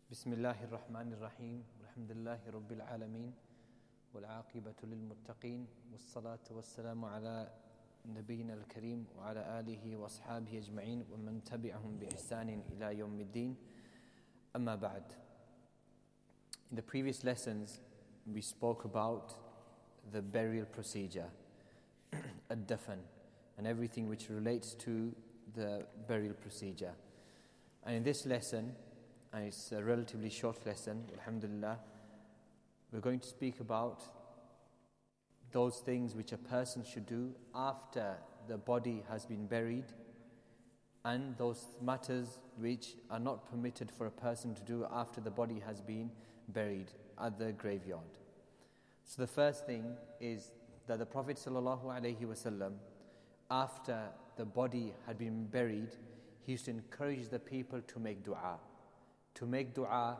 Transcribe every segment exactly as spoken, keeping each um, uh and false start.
بسم الله الرحمن الرحيم والحمد لله رب العالمين والعاقبة للمتقين والصلاة والسلام على نبينا الكريم وعلى آله وأصحابه أجمعين ومن تبعهم بإحسان إلى يوم الدين أما بعد. In the previous lessons we spoke about the burial procedure, ad-dafn, and everything which relates to the burial procedure. And in this lesson, and it's a relatively short lesson, alhamdulillah, we're going to speak about those things which a person should do after the body has been buried, and those matters which are not permitted for a person to do after the body has been buried at the graveyard. So the first thing is that the Prophet ﷺ, after the body had been buried, he used to encourage the people to make dua. To make dua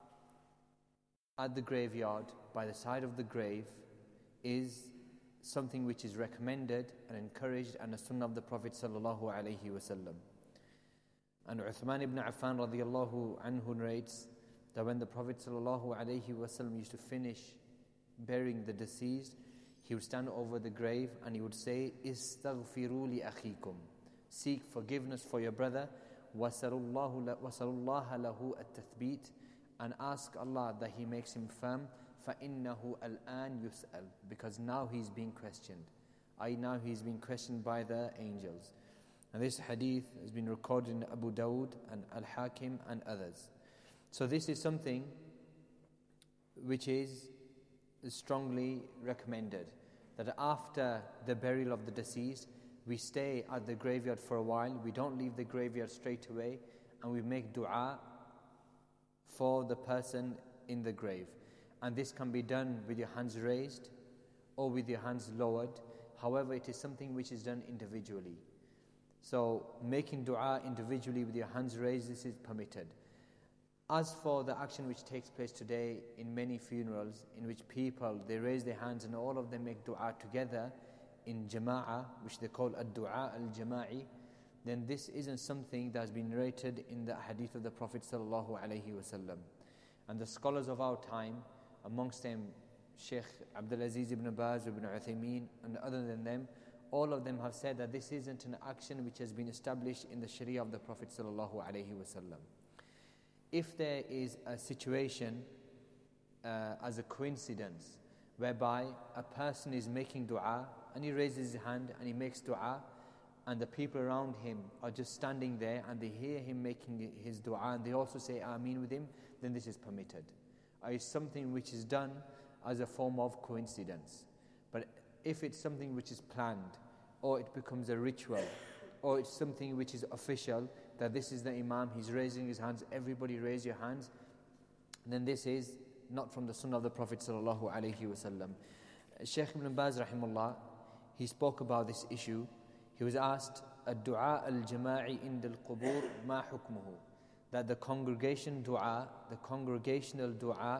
at the graveyard, by the side of the grave, is something which is recommended and encouraged, and a sunnah of the Prophet ﷺ. And Uthman ibn Affan radiyallahu anhu narrates that when the Prophet ﷺ used to finish burying the deceased, he would stand over the grave and he would say, "Istaghfiru li akhikum." Seek forgiveness for your brother. وَسَلُوا اللَّهَ لَهُ التَّثْبِيتِ, and ask Allah that He makes him firm. فَإِنَّهُ الْآنْ يُسْأَلُ, because now he's being questioned. I now he's being questioned by the angels. And this hadith has been recorded in Abu Dawud and Al-Hakim and others. So this is something which is strongly recommended, that after the burial of the deceased, we stay at the graveyard for a while. We don't leave the graveyard straight away, and we make dua for the person in the grave. And this can be done with your hands raised or with your hands lowered. However, it is something which is done individually. So making dua individually with your hands raised, this is permitted. As for the action which takes place today in many funerals, in which people, they raise their hands and all of them make dua together in jama'ah, which they call ad-du'a al-jama'i, then this isn't something that has been narrated in the hadith of the Prophet sallallahu alaihi wasallam. And the scholars of our time, amongst them Sheikh Abdul Aziz ibn Baz, ibn Uthaymeen, and other than them, all of them have said that this isn't an action which has been established in the Sharia of the Prophet sallallahu alaihi wasallam. If there is a situation uh, as a coincidence whereby a person is making dua and he raises his hand and he makes dua, and the people around him are just standing there and they hear him making his dua and they also say Ameen with him, then this is permitted. Uh, it's something which is done as a form of coincidence. But if it's something which is planned, or it becomes a ritual, or it's something which is official, that this is the Imam, he's raising his hands, everybody raise your hands, then this is not from the Sunnah of the Prophet sallallahu alaihi wasallam. Shaykh Ibn Baz rahimahullah, he spoke about this issue. He was asked, "Ad-du'a al-jama'i inda al-qubur ma hukmuhu?" That the congregation dua, the congregational dua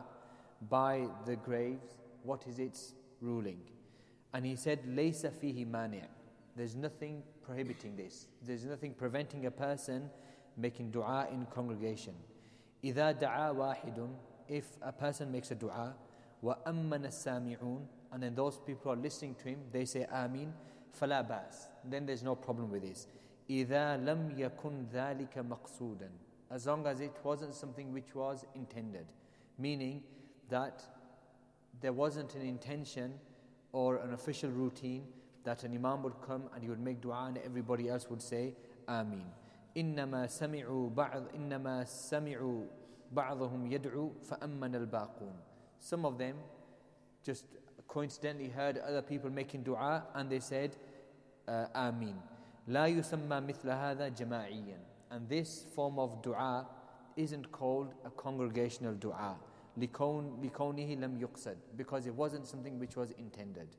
by the graves, what is its ruling? And he said, "Laysa fihi mani'." There's nothing prohibiting this. There's nothing preventing a person making dua in congregation. إِذَا دَعَا وَاحِدٌ, if a person makes a dua, وَأَمَّنَ السَّامِعُونَ, and then those people are listening to him, they say Ameen, فَلَا بَأْسٍ, then there's no problem with this. إِذَا لَمْ يَكُنْ ذَلِكَ مَقْصُودًا, as long as it wasn't something which was intended. Meaning that there wasn't an intention or an official routine that an imam would come and he would make dua and everybody else would say Ameen. إِنَّمَا سَمِعُوا بَعْض إِنَّمَا سَمِعُوا بَعْضُهُمْ يَدْعُوا فَأَمَّنَ الْبَاقُونَ. Some of them just coincidentally heard other people making dua and they said uh, Ameen. لَا يُسَمَّى مِثْلَ هَذَا جَمَاعِيًّا. And this form of dua isn't called a congregational dua, لِكَوْنِهِ لَمْ يُقْصَدْ, because it wasn't something which was intended.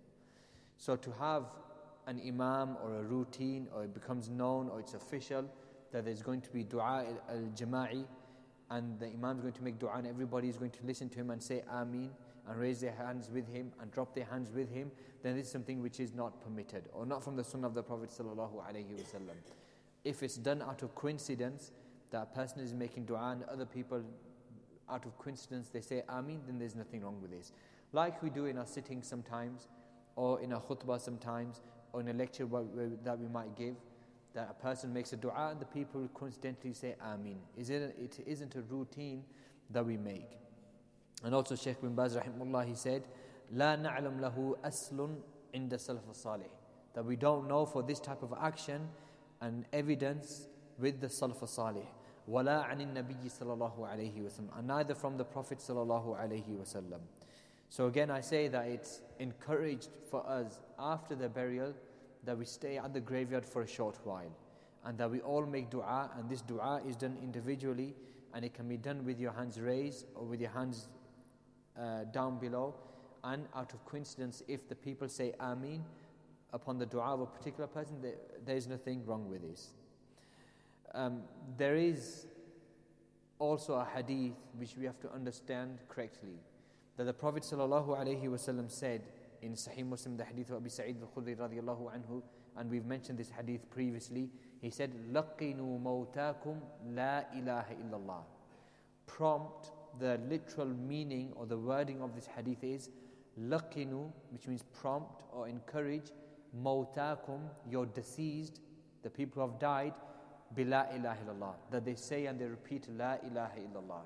So to have an imam or a routine, or it becomes known or it's official that there's going to be dua al-jama'i, and the imam is going to make dua and everybody is going to listen to him and say Ameen and raise their hands with him and drop their hands with him, then this is something which is not permitted, or not from the Sunnah of the Prophet sallallahu alaihi wasallam. If it's done out of coincidence, that person is making dua and other people out of coincidence they say Ameen, then there's nothing wrong with this. Like we do in our sittings sometimes, or in our khutbah sometimes, or in a lecture that we might give, that a person makes a dua and the people coincidentally say Ameen. Is it, it isn't a routine that we make. And also Shaykh bin Baz rahimahullah, he said, لا نعلم له أصل عند السلف الصالح, that we don't know for this type of action and evidence with the Salaf al-Salih. وَلَا عَنِ النَّبِيِّ صَلَى اللَّهُ عَلَيْهِ وَسَلَّمَ, and neither from the Prophet صلى الله عليه وسلم. So again I say that it's encouraged for us after the burial that we stay at the graveyard for a short while, and that we all make dua, and this dua is done individually, and it can be done with your hands raised or with your hands uh, down below, and out of coincidence if the people say Ameen upon the dua of a particular person, there, there is nothing wrong with this. Um, there is also a hadith which we have to understand correctly, that the Prophet sallallahu alaihi wasallam said in Sahih Muslim, the hadith of Abi Sa'id al-Khudri radiyallahu anhu, and we've mentioned this hadith previously. He said, لَقِنُوا مَوْتَاكُمْ لَا إِلَهَ إِلَّا اللَّهِ. Prompt, the literal meaning or the wording of this hadith is لَقِنُوا, which means prompt or encourage, مَوْتَاكُمْ, your deceased, the people who have died, بِلَا إِلَهَ إِلَّا اللَّهِ, that they say and they repeat لَا إِلَهَ إِلَّا اللَّهِ.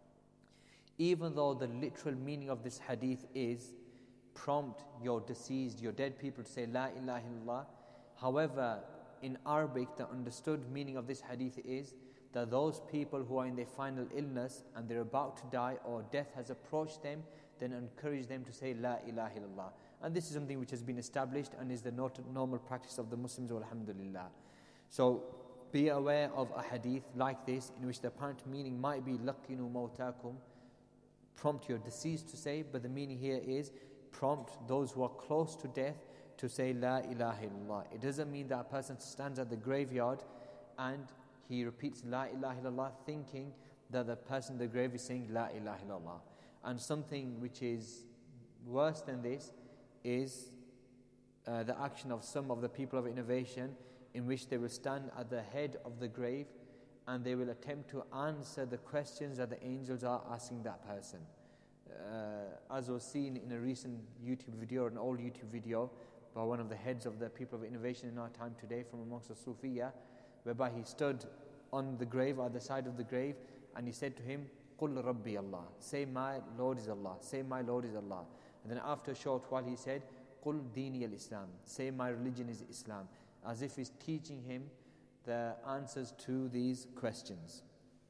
Even though the literal meaning of this hadith is prompt your deceased, your dead people to say La ilaha illallah. However, in Arabic, the understood meaning of this hadith is that those people who are in their final illness and they're about to die or death has approached them, then encourage them to say La ilaha illallah. And this is something which has been established and is the not normal practice of the Muslims, alhamdulillah. So be aware of a hadith like this in which the apparent meaning might be laqinu mawtakum, prompt your deceased to say, but the meaning here is prompt those who are close to death to say La ilaha illallah. It doesn't mean that a person stands at the graveyard and he repeats La ilaha illallah thinking that the person in the grave is saying La ilaha illallah. And something which is worse than this is uh, the action of some of the people of innovation, in which they will stand at the head of the grave and they will attempt to answer the questions that the angels are asking that person. Uh, as was seen in a recent YouTube video, an old YouTube video by one of the heads of the people of innovation in our time today from amongst the Sufiya, whereby he stood on the grave, at the side of the grave, and he said to him, قُلْ رَبِّي Allah, say my Lord is Allah, say my Lord is Allah. And then after a short while he said, قُلْ دِينِي الإسلام, say my religion is Islam, as if he's teaching him the answers to these questions.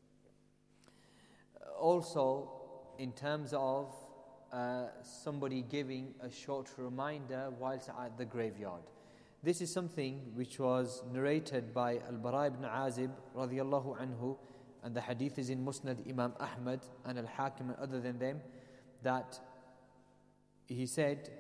Also, in terms of uh, somebody giving a short reminder whilst at the graveyard. This is something which was narrated by Al-Bara ibn Azib radiyallahu anhu, and the hadith is in Musnad Imam Ahmad and Al-Hakim and other than them, that he said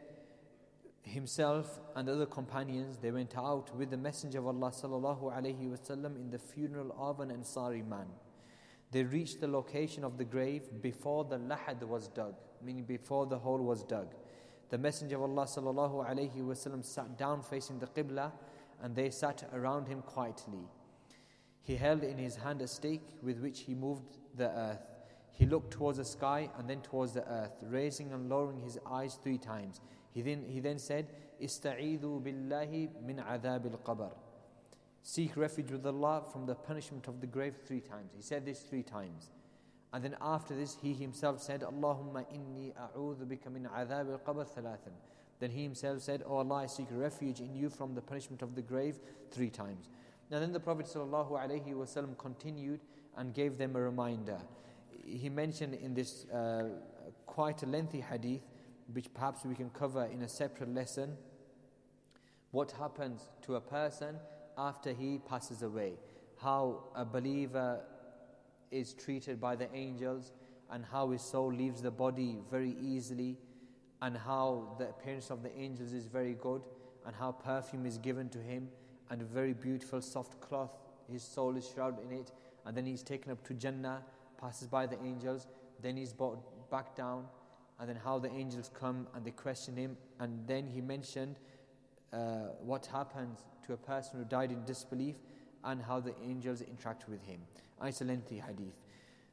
himself and other companions, they went out with the Messenger of Allah sallallahu alayhi wasallam in the funeral of an Ansari man. They reached the location of the grave before the lahad was dug, meaning before the hole was dug. The Messenger of Allah sallallahu alayhi wasallam sat down facing the Qibla, and they sat around him quietly. He held in his hand a stake with which he moved the earth. He looked towards the sky and then towards the earth, raising and lowering his eyes three times. He then, he then said, Ista'idhu billahi min adhab al-qabr. Seek refuge with Allah from the punishment of the grave three times. He said this three times. And then after this, he himself said, Allahumma inni a'udhu bika min adhab al-qabr thalathan. Then he himself said, Oh Allah, I seek refuge in you from the punishment of the grave three times. And then the Prophet sallallahu alaihi wasallam continued and gave them a reminder. He mentioned in this uh, quite a lengthy hadith, which perhaps we can cover in a separate lesson, what happens to a person after he passes away, how a believer is treated by the angels, and how his soul leaves the body very easily, and how the appearance of the angels is very good, and how perfume is given to him, and a very beautiful soft cloth, his soul is shrouded in it, and then he's taken up to Jannah, passes by the angels, then he's brought back down, and then how the angels come and they question him, and then he mentioned uh, what happens to a person who died in disbelief, and how the angels interact with him. It's a lengthy hadith.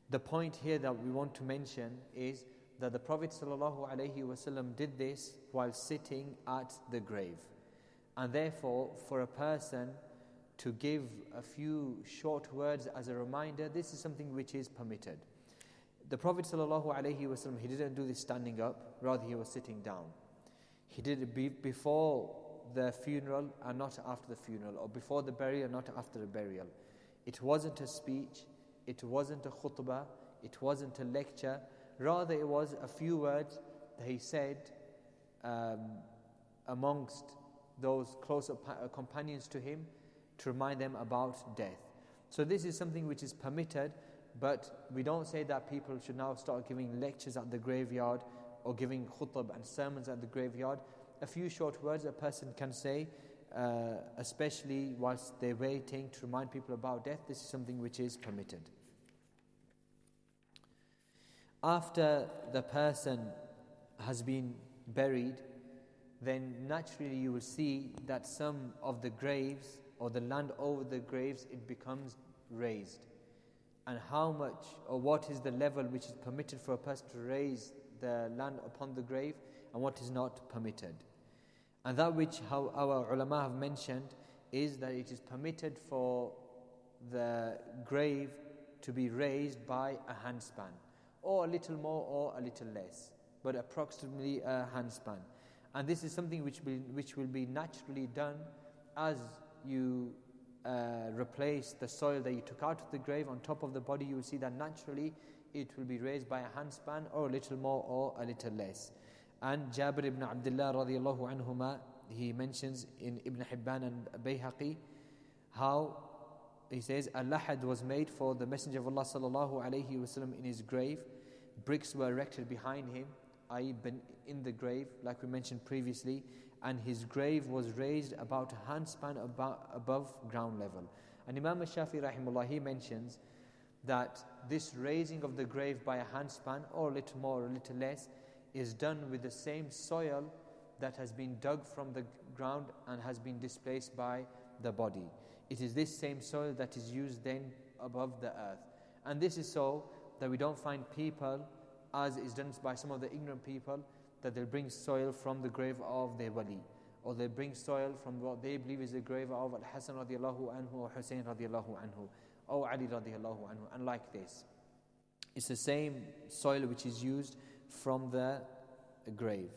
The point here that we want to mention is that the Prophet ﷺ did this while sitting at the grave. And therefore, for a person to give a few short words as a reminder, this is something which is permitted. The Prophet ﷺ, he didn't do this standing up, rather he was sitting down. He did it be before the funeral and not after the funeral, or before the burial and not after the burial. It wasn't a speech, it wasn't a khutbah, it wasn't a lecture, rather it was a few words that he said um, amongst those close companions to him to remind them about death. So this is something which is permitted, but we don't say that people should now start giving lectures at the graveyard or giving khutbah and sermons at the graveyard. A few short words a person can say, uh, especially whilst they're waiting to remind people about death, this is something which is permitted. After the person has been buried, then naturally you will see that some of the graves or the land over the graves, it becomes raised. And how much or what is the level which is permitted for a person to raise the land upon the grave and what is not permitted. And that which how our ulama have mentioned is that it is permitted for the grave to be raised by a handspan, or a little more or a little less, but approximately a handspan. And this is something which will, which will be naturally done as you uh, replace the soil that you took out of the grave on top of the body. You will see that naturally it will be raised by a handspan, or a little more or a little less. And Jabir ibn Abdullah radiallahu anhuma, he mentions in Ibn Hibban and Bayhaqi how he says a lahad was made for the Messenger of Allah sallallahu alayhi wasallam in his grave. Bricks were erected behind him, that is in the grave, like we mentioned previously, and his grave was raised about a handspan about above ground level. And Imam al-Shafi'i rahimahullah, he mentions that this raising of the grave by a handspan, or a little more or a little less, is done with the same soil that has been dug from the ground and has been displaced by the body. It is this same soil that is used then above the earth. And this is so that we don't find people, as is done by some of the ignorant people, that they'll bring soil from the grave of their wali, or they bring soil from what they believe is the grave of Al-Hasan radiallahu anhu, or Hussein radiallahu anhu, or Ali radiallahu anhu, and like this. It's the same soil which is used from the grave.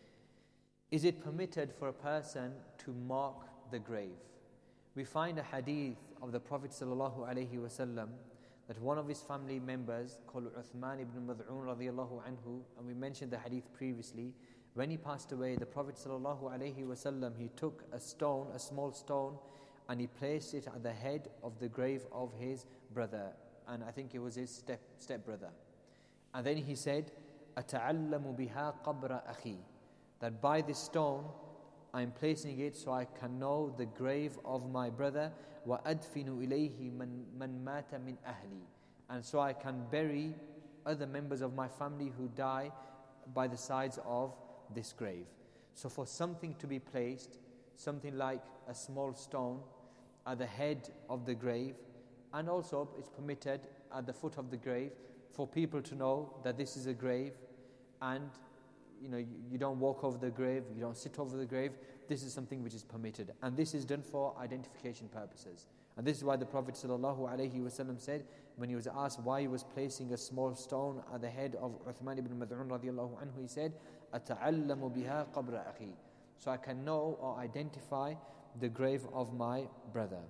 Is it permitted for a person to mark the grave? We find a hadith of the Prophet sallallahu alaihi wasallam that one of his family members called Uthman ibn Mad'un radiallahu anhu, and we mentioned the hadith previously, when he passed away, the Prophet sallallahu alaihi wasallam, he took a stone, a small stone, and he placed it at the head of the grave of his brother, and I think it was his step step brother. And then he said, أَتَعَلَّمُ بِهَا قَبْرَ أَخِي, that by this stone I'm placing it so I can know the grave of my brother, وَأَدْفِنُ إِلَيْهِ مَنْ مَنْ مَاتَ مِنْ أَهْلِي, and so I can bury other members of my family who die by the sides of this grave. So for something to be placed, something like a small stone at the head of the grave, and also it's permitted at the foot of the grave for people to know that this is a grave, and you know, you, you don't walk over the grave, you don't sit over the grave. This is something which is permitted, and this is done for identification purposes. And this is why the Prophet ﷺ said, when he was asked why he was placing a small stone at the head of Uthman ibn Mad'un radiallahu anhu, he said, أَتَعَلَّمُ بِهَا قَبْرَ أَخِي, so I can know or identify the grave of my brother.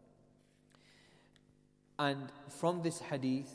And from this hadith,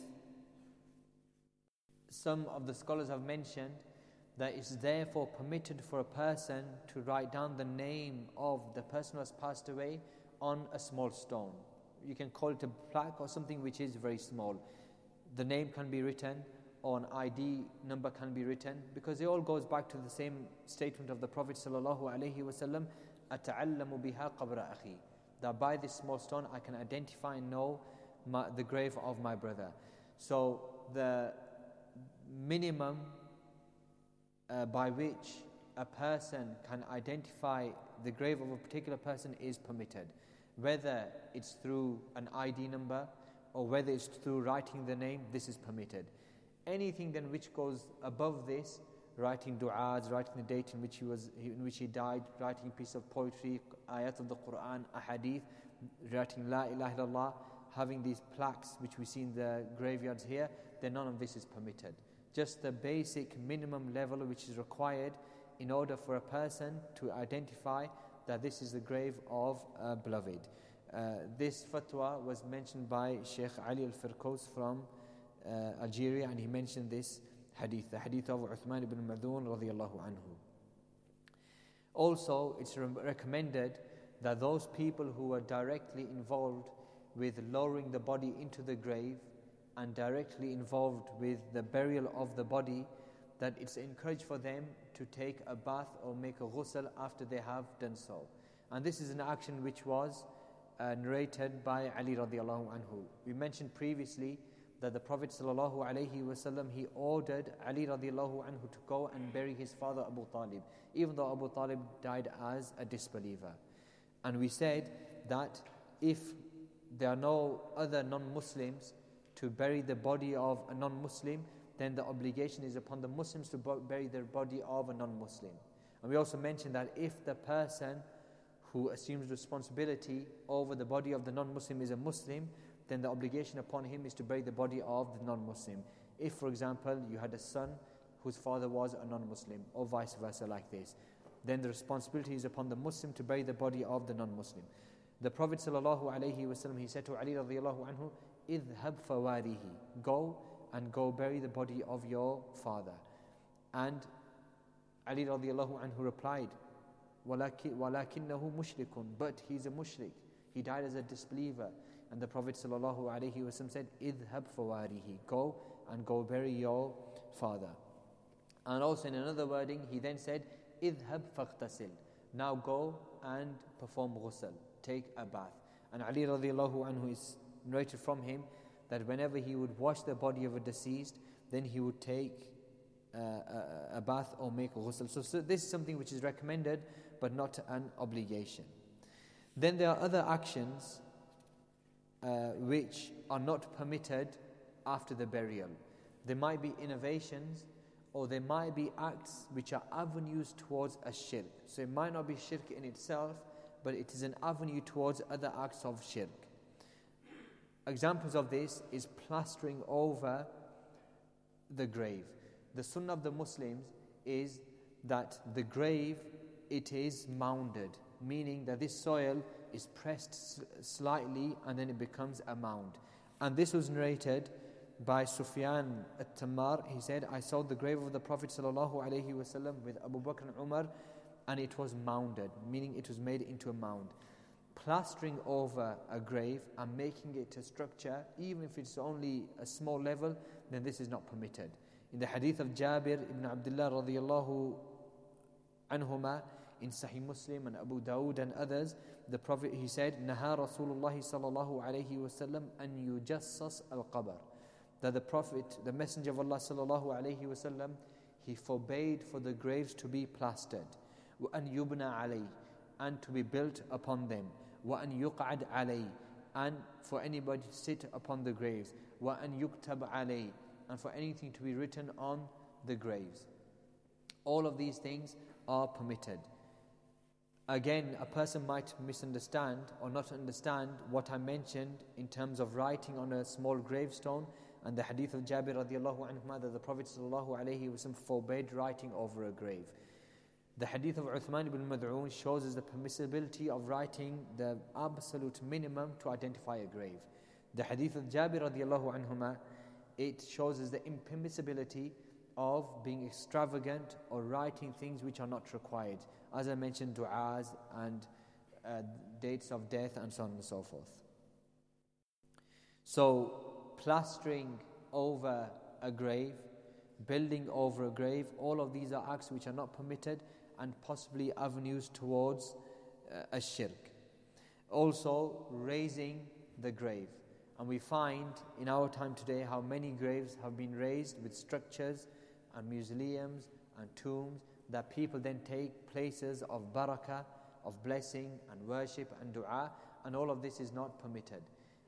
some of the scholars have mentioned that it's therefore permitted for a person to write down the name of the person who has passed away on a small stone. You can call it a plaque or something which is very small. The name can be written, or an I D number can be written, because it all goes back to the same statement of the Prophet sallallahu alaihi wasallam, أَتَعَلَّمُ بِهَا قَبْرَ أَخِي, that by this small stone I can identify and know my, the grave of my brother. So the minimum uh, by which a person can identify the grave of a particular person is permitted, whether it's through an I D number or whether it's through writing the name, this is permitted. Anything then which goes above this, writing du'as, writing the date in which he was, in which he died, writing a piece of poetry, ayat of the Quran, a hadith, writing La ilaha illallah, having these plaques which we see in the graveyards here, then none of this is permitted. Just the basic minimum level which is required in order for a person to identify that this is the grave of a beloved. Uh, this fatwa was mentioned by Sheikh Ali al-Firkous from uh, Algeria, and he mentioned this hadith, the hadith of Uthman ibn Mad'un radiyallahu anhu. Also, it's re- recommended that those people who are directly involved with lowering the body into the grave and directly involved with the burial of the body, that it's encouraged for them to take a bath or make a ghusl after they have done so. And this is an action which was uh, narrated by Ali radiallahu anhu. We mentioned previously that the Prophet sallallahu alaihi wasallam, he ordered Ali radiallahu anhu to go and bury his father Abu Talib, even though Abu Talib died as a disbeliever. And we said that if there are no other non-Muslims to bury the body of a non-Muslim, then the obligation is upon the Muslims to bury the body of a non-Muslim. And we also mentioned that if the person who assumes responsibility over the body of the non-Muslim is a Muslim, then the obligation upon him is to bury the body of the non-Muslim. If, for example, you had a son whose father was a non-Muslim, or vice versa like this, then the responsibility is upon the Muslim to bury the body of the non-Muslim. The Prophet sallallahu alaihi wasallam, he said to Ali radiallahu anhu, "Idhhab fawarihi," go and go bury the body of your father. And Ali radiallahu anhu replied, وَلَكِنَّهُ مُشْرِكٌ, but he's a mushrik. He died as a disbeliever. And the Prophet sallallahu alaihi wasallam said, "Idhhab fawarihi," go and go bury your father. And also in another wording, he then said, "Idhhab faghtasil," now go and perform ghusl, take a bath. And Ali radiallahu anhu is narrated from him that whenever he would wash the body of a deceased, then he would take uh, a, a bath or make a ghusl. So, so this is something which is recommended, but not an obligation. Then there are other actions uh, which are not permitted after the burial. There might be innovations, or there might be acts which are avenues towards a shirk. So it might not be shirk in itself, but it is an avenue towards other acts of shirk. Examples of this is plastering over the grave. The sunnah of the Muslims is that the grave, it is mounded, meaning that this soil is pressed slightly and then it becomes a mound. And this was narrated by Sufyan at-Tammar. He said, "I saw the grave of the Prophet sallallahu alaihi wasallam with Abu Bakr and Umar, and it was mounded," meaning it was made into a mound. Plastering over a grave and making it a structure, even if it's only a small level, then this is not permitted. In the hadith of Jabir ibn Abdullah radiyallahu anhuma, in Sahih Muslim and Abu Dawood and others, the Prophet, he said, "Naha Rasulullah sallallahu alayhi wasallam an yujassas al-qabr," that the Prophet, the Messenger of Allah sallallahu alayhi wasallam, he forbade for the graves to be plastered, wa an yubna alayh, and to be built upon them, wa an yuq'ad alayh, and for anybody to sit upon the graves, wa an yuktab alayh, and for anything to be written on the graves. All of these things are permitted. Again, a person might misunderstand or not understand what I mentioned in terms of writing on a small gravestone, and the hadith of Jabir radiallahu anhu, that the Prophet sallallahu alaihi wasallam forbade writing over a grave. The hadith of Uthman ibn Mad'un shows us the permissibility of writing the absolute minimum to identify a grave. The hadith of Jabir radiallahu anhuma, it shows us the impermissibility of being extravagant or writing things which are not required. As I mentioned, du'as and uh, dates of death and so on and so forth. So, plastering over a grave, building over a grave, all of these are acts which are not permitted and possibly avenues towards uh, a shirk. Also, raising the grave. And we find in our time today how many graves have been raised with structures and mausoleums and tombs that people then take places of barakah, of blessing and worship and dua, and all of this is not permitted.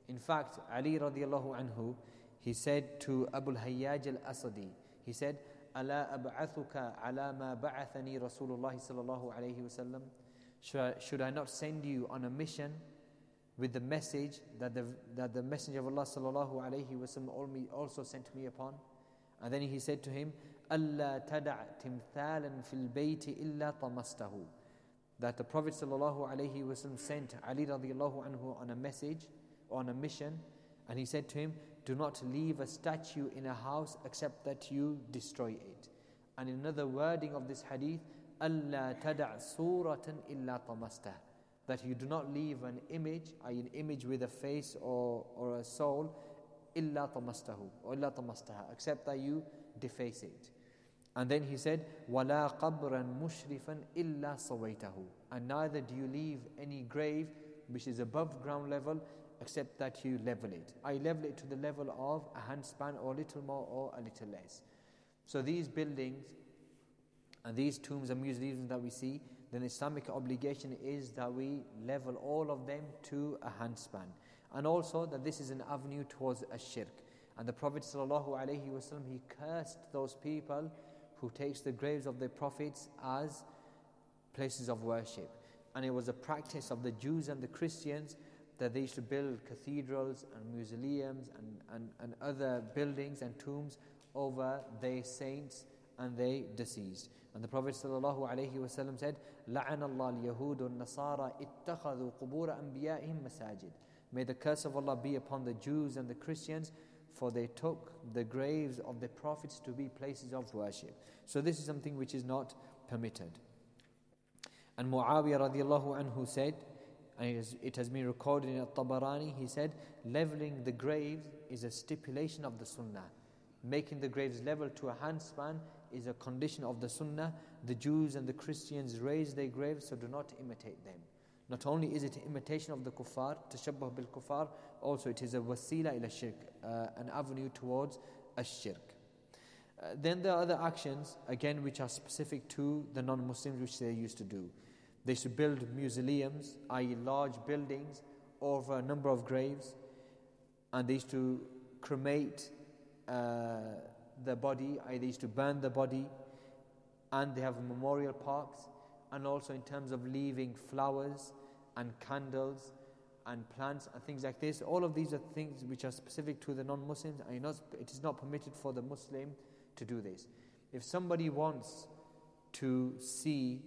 In fact, Ali radiallahu anhu, he said to Abu al-Hayyaj al-Asadi, he said, أَلَا أَبْعَثُكَ عَلَى مَا بَعَثَنِي رَسُولُ اللَّهِ صَلَى اللَّهُ عَلَيْهِ وَسَلَّمَ should I, should I not send you on a mission with the message that the, that the Messenger of Allah sallallahu alayhi wa sallam also sent me upon? And then he said to him, أَلَّا تَدَعْ تِمْثَالًا فِي الْبَيْتِ إِلَّا طَمَسْتَهُ that the Prophet sallallahu alayhi wa sallam sent Ali radiallahu anhu on a message, on a mission, and he said to him, do not leave a statue in a house except that you destroy it. And in another wording of this hadith, أَلَّا تَدَعْ صُورَةً إِلَّا طَمَسْتَهُ that you do not leave an image, an image with a face or, or a soul, إِلَّا طَمَسْتَهُ or إِلَّا طَمَسْتَهَا except that you deface it. And then he said, وَلَا قَبْرًا مُشْرِفًا إِلَّا صَوَيْتَهُ and neither do you leave any grave which is above ground level except that you level it. I level it to the level of a handspan or a little more or a little less. So these buildings and these tombs and museums that we see, then the Islamic obligation is that we level all of them to a handspan. And also that this is an avenue towards a shirk. And the Prophet ﷺ, he cursed those people who takes the graves of their prophets as places of worship. And it was a practice of the Jews and the Christians that they used to build cathedrals and mausoleums and, and, and other buildings and tombs over their saints and their deceased. And the Prophet ﷺ said, لَعَنَ اللَّهُ الْيَهُودُ النَّصَارَى اتَّخَذُوا قُبُورَ أَنْبِيَائِهِمْ مَسَاجِدَ May the curse of Allah be upon the Jews and the Christians, for they took the graves of the prophets to be places of worship. So this is something which is not permitted. And Muawiyah radiallahu anhu said, and it has, it has been recorded in At-Tabarani, he said, leveling the graves is a stipulation of the Sunnah. Making the graves level to a handspan is a condition of the Sunnah. The Jews and the Christians raise their graves, so do not imitate them. Not only is it an imitation of the kuffar, tashabbuh bil kuffar, also it is a wasila ila shirk, uh, an avenue towards a shirk. Uh, then there are other actions, again, which are specific to the non-Muslims, which they used to do. They used to build mausoleums, that is large buildings, over a number of graves, and they used to cremate uh, the body, that is they used to burn the body, and they have memorial parks, and also in terms of leaving flowers and candles and plants and things like this. All of these are things which are specific to the non-Muslims, and it is not permitted for the Muslim to do this. If somebody wants to see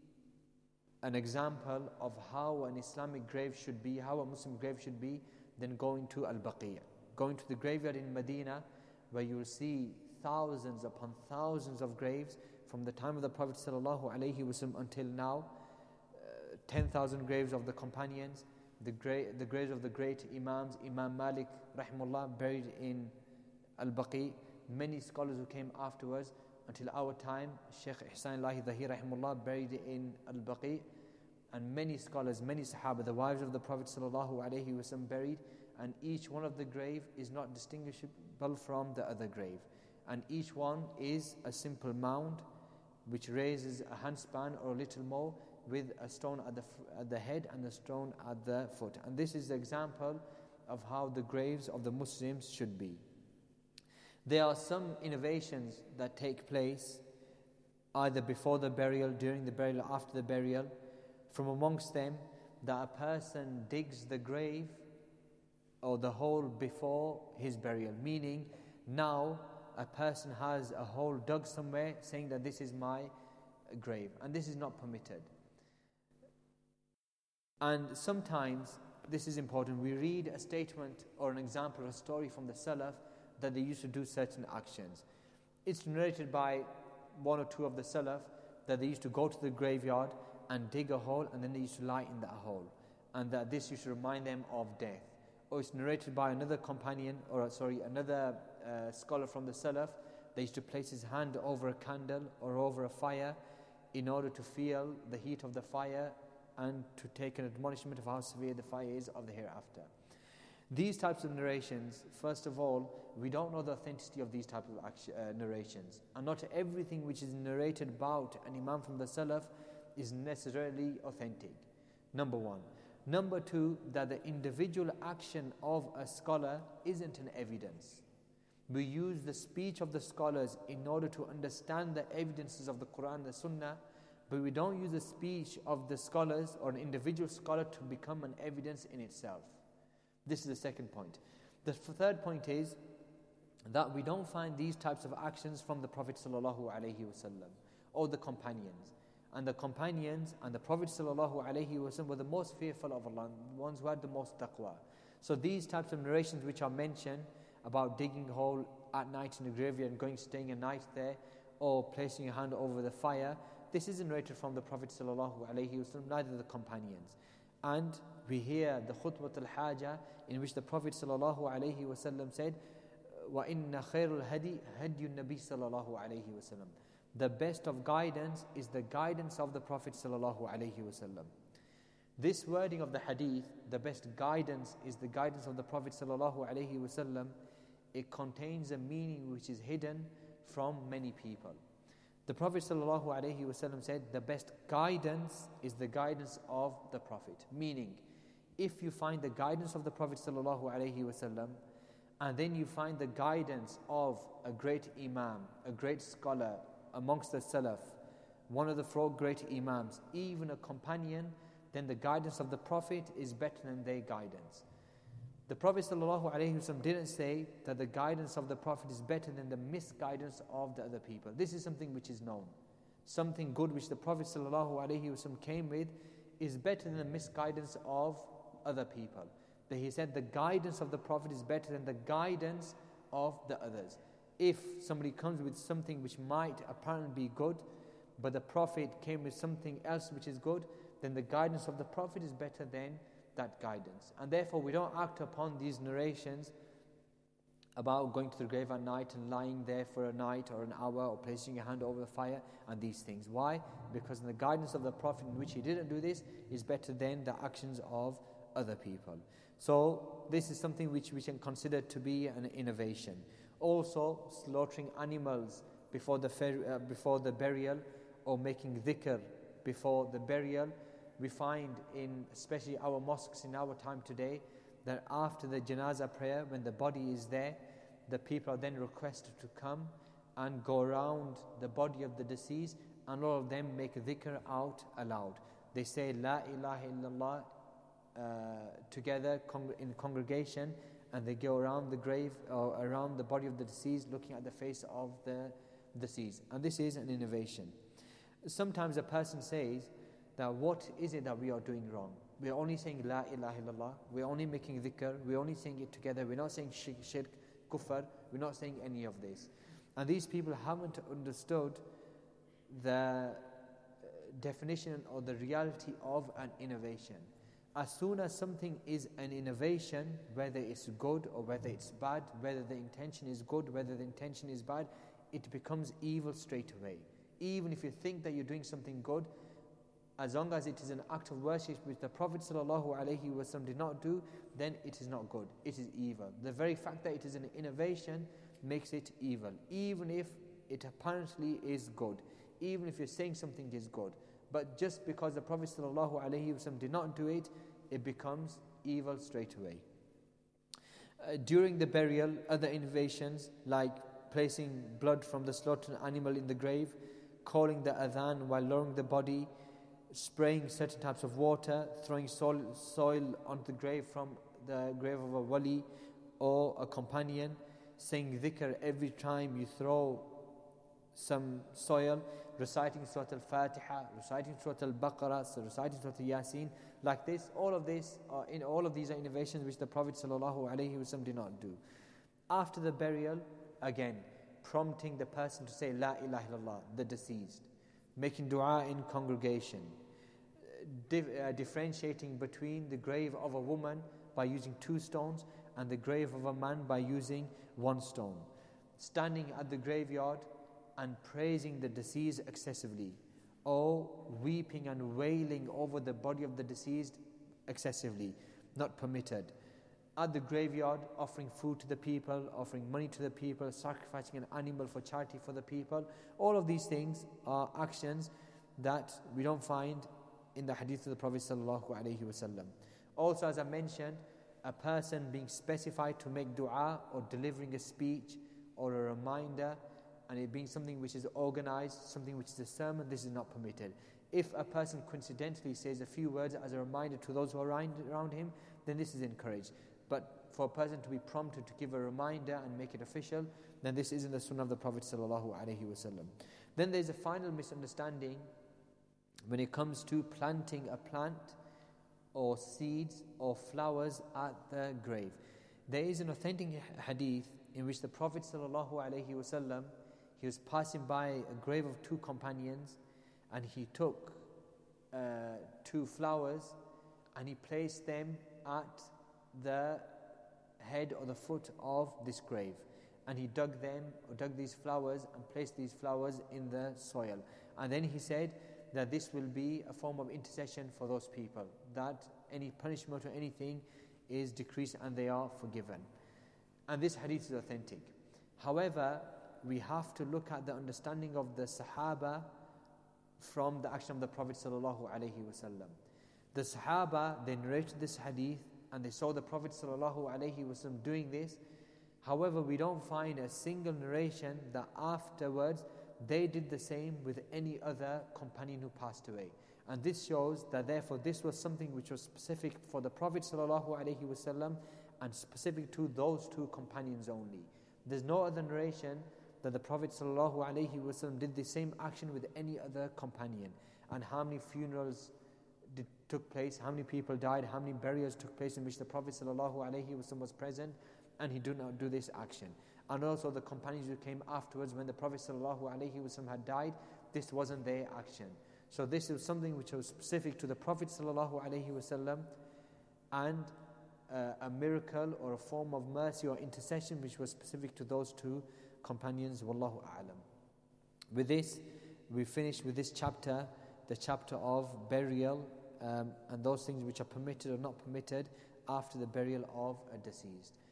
an example of how an Islamic grave should be, how a Muslim grave should be, then going to Al-Baqi', going to the graveyard in Medina, where you will see thousands upon thousands of graves from the time of the Prophet ﷺ until now, uh, ten thousand graves of the companions, the, gra- the graves of the great Imams, Imam Malik rahimullah buried in Al-Baqi', many scholars who came afterwards until our time, Shaykh Ihsan Lahi Dhahir rahimullah buried in Al-Baqi', and many scholars, many Sahaba, the wives of the Prophet ﷺ buried, and each one of the grave is not distinguishable from the other grave. And each one is a simple mound which raises a handspan or a little more, with a stone at the, f- at the head and a stone at the foot. And this is the example of how the graves of the Muslims should be. There are some innovations that take place either before the burial, during the burial, or after the burial. From amongst them, that a person digs the grave or the hole before his burial, meaning now a person has a hole dug somewhere saying that this is my grave, and this is not permitted. And sometimes, this is important, we read a statement or an example or a story from the Salaf that they used to do certain actions. It's narrated by one or two of the Salaf that they used to go to the graveyard and dig a hole, and then they used to lie in that hole, and that this used to remind them of death. Or it's narrated by another companion, or sorry, another uh, scholar from the Salaf. They used to place his hand over a candle or over a fire in order to feel the heat of the fire and to take an admonishment of how severe the fire is of the hereafter. These types of narrations, first of all, we don't know the authenticity of these types of action, uh, narrations. And not everything which is narrated about an Imam from the Salaf is necessarily authentic. Number one. Number two, that the individual action of a scholar isn't an evidence. We use the speech of the scholars in order to understand the evidences of the Quran and the Sunnah, but we don't use the speech of the scholars or an individual scholar to become an evidence in itself. This is the second point. The third point is that we don't find these types of actions from the Prophet ﷺ or the companions. And the companions and the Prophet ﷺ were the most fearful of Allah, the ones who had the most taqwa. So these types of narrations which are mentioned about digging a hole at night in the graveyard and going staying a night there, or placing your hand over the fire, this isn't narrated from the Prophet ﷺ, neither the companions. And we hear the khutbah al-haja in which the Prophet ﷺ said, وَإِنَّ خَيْرُ الْهَدِي هَدْيُ النَّبِي صلى الله عليه وسلم. The best of guidance is the guidance of the Prophet sallallahu alaihi wasallam. This wording of the hadith, the best guidance is the guidance of the Prophet sallallahu alaihi wasallam, it contains a meaning which is hidden from many people. The Prophet sallallahu alaihi wasallam said, the best guidance is the guidance of the Prophet. Meaning, if you find the guidance of the Prophet sallallahu alaihi wasallam, and then you find the guidance of a great imam, a great scholar, amongst the Salaf, one of the four great Imams, even a companion, then the guidance of the Prophet is better than their guidance. The Prophet ﷺ didn't say that the guidance of the Prophet is better than the misguidance of the other people. This is something which is known. Something good which the Prophet ﷺ came with is better than the misguidance of other people. That he said the guidance of the Prophet is better than the guidance of the others. If somebody comes with something which might apparently be good, but the Prophet came with something else which is good, then the guidance of the Prophet is better than that guidance. And therefore we don't act upon these narrations about going to the grave at night and lying there for a night or an hour, or placing your hand over the fire and these things. Why? Because the guidance of the Prophet, in which he didn't do this, is better than the actions of other people. So this is something which we can consider to be an innovation. Also, slaughtering animals before the fer- uh, before the burial, or making dhikr before the burial. We find in especially our mosques in our time today that after the janazah prayer, when the body is there, the people are then requested to come and go around the body of the deceased, and all of them make dhikr out aloud. They say La ilaha illallah uh, together con- in congregation, and they go around the grave or around the body of the deceased, looking at the face of the deceased. And this is an innovation. Sometimes a person says that what is it that we are doing wrong? We are only saying La ilaha illallah, we are only making dhikr, we are only saying it together, we're not saying shirk, shirk, kufr, we're not saying any of this. And these people haven't understood the definition or the reality of an innovation. As soon as something is an innovation, whether it's good or whether it's bad, whether the intention is good, whether the intention is bad, it becomes evil straight away. Even if you think that you're doing something good, as long as it is an act of worship which the Prophet ﷺ did not do, then it is not good, it is evil. The very fact that it is an innovation makes it evil, even if it apparently is good, even if you're saying something is good. But just because the Prophet ﷺ did not do it, it becomes evil straight away. Uh, during the burial, other innovations like placing blood from the slaughtered animal in the grave, calling the adhan while lowering the body, spraying certain types of water, throwing soil, soil onto the grave from the grave of a wali or a companion, saying dhikr every time you throw some soil, reciting Surah Al-Fatiha, reciting Surah Al-Baqarah, reciting Surah Al-Yasin, like this. All of this, uh, in all of these are innovations which the Prophet ﷺ did not do. After the burial, again, prompting the person to say La ilaha illallah, the deceased, making dua in congregation, dif- uh, differentiating between the grave of a woman by using two stones and the grave of a man by using one stone, standing at the graveyard and praising the deceased excessively, or weeping and wailing over the body of the deceased excessively, not permitted. At the graveyard, offering food to the people, offering money to the people, sacrificing an animal for charity for the people. All of these things are actions that we don't find in the hadith of the Prophet sallallahu alaihi wasallam. Also, as I mentioned, a person being specified to make dua or delivering a speech or a reminder, and it being something which is organized, something which is a sermon, this is not permitted. If a person coincidentally says a few words as a reminder to those who are around him, then this is encouraged. But for a person to be prompted to give a reminder and make it official, then this isn't the sunnah of the Prophet sallallahu alaihi wasallam. Then there's a final misunderstanding when it comes to planting a plant or seeds or flowers at the grave. There is an authentic hadith in which the Prophet sallallahu alaihi wasallam, he was passing by a grave of two companions, and he took uh, two flowers and he placed them at the head or the foot of this grave, and he dug them or dug these flowers and placed these flowers in the soil, and then he said that this will be a form of intercession for those people, that any punishment or anything is decreased and they are forgiven. And this hadith is authentic. However, we have to look at the understanding of the Sahaba from the action of the Prophet sallallahu alaihi wasallam. The Sahaba, they narrated this hadith and they saw the Prophet sallallahu alaihi wasallam doing this. However, we don't find a single narration that afterwards they did the same with any other companion who passed away. And this shows that therefore this was something which was specific for the Prophet sallallahu alaihi wasallam and specific to those two companions only. There's no other narration that the Prophet sallallahu alaihi wasallam did the same action with any other companion. And how many funerals did, took place, how many people died, how many burials took place in which the Prophet sallallahu alaihi wasallam was present, and he did not do this action. And also the companions who came afterwards when the Prophet sallallahu alaihi wasallam had died, this wasn't their action. So this is something which was specific to the Prophet sallallahu alaihi wasallam, and uh, a miracle or a form of mercy or intercession which was specific to those two companions. Wallahu a'lam. With this, we finish with this chapter, the chapter of burial um, and those things which are permitted or not permitted after the burial of a deceased.